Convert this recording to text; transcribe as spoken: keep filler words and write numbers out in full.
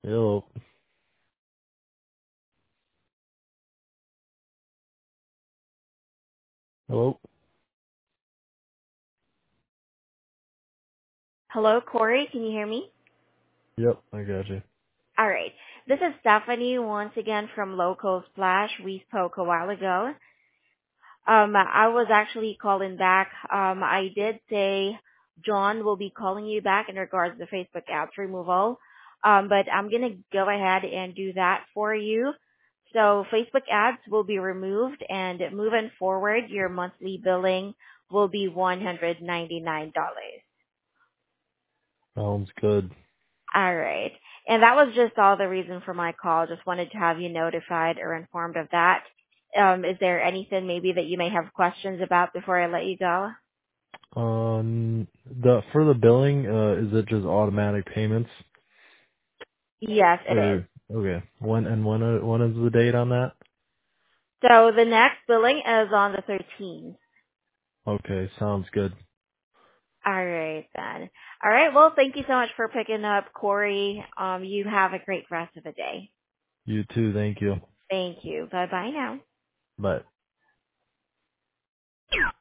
Yo, hello. Hello, Corey. Can you hear me? Yep, I got you. All right. This is Stephanie once again from Local Splash. We spoke a while ago. Um, I was actually calling back. Um, I did say John will be calling you back in regards to Facebook ads removal. Um, but I'm gonna go ahead and do that for you. So Facebook ads will be removed, and moving forward, your monthly billing will be one hundred ninety-nine dollars. Sounds good. All right. And that was just all the reason for my call. Just wanted to have you notified or informed of that. Um, is there anything maybe that you may have questions about before I let you go? Um, the for the billing, uh, is it just automatic payments Yes, it is. or okay? When and when uh, when is the date on that? So the next billing is on the thirteenth. Okay, sounds good. All right then. All right. Well, thank you so much for picking up, Corey. Um, you have a great rest of the day. You too. Thank you. Thank you. Bye bye now. Bye.